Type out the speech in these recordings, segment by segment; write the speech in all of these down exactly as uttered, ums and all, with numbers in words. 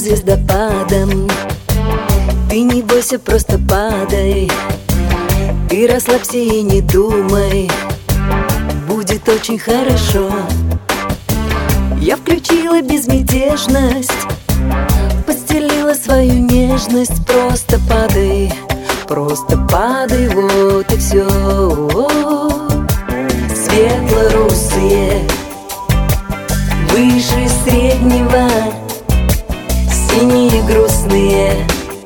звездопадом. Ты не бойся, просто падай. Ты расслабься и не думай, будет очень хорошо. Я включила безмятежность, постелила свою нежность. Просто падай, просто падай, вот и все. Светло-русые, выше среднего, синие грустные,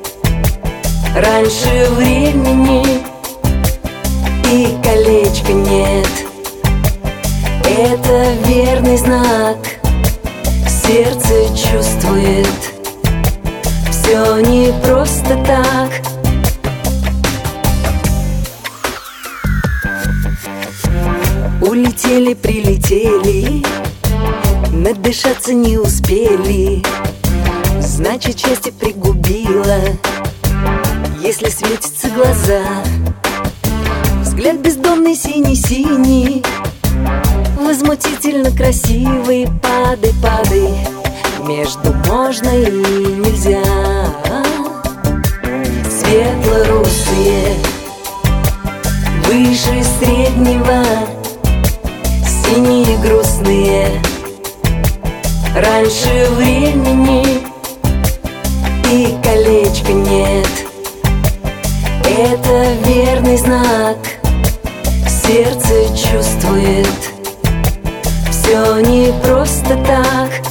раньше времени, и колечка нет. Это верный знак, сердце чувствует, все не просто так. Улетели, прилетели, надышаться не успели, значит счастье пригубило, если светятся глаза. Взгляд бездонный синий-синий, возмутительно красивый. Падай, падай, между можно и нельзя. Светло-русые, выше среднего, синие грустные, раньше времени, и колечка нет. Это верный знак, сердце чувствует, все не просто так.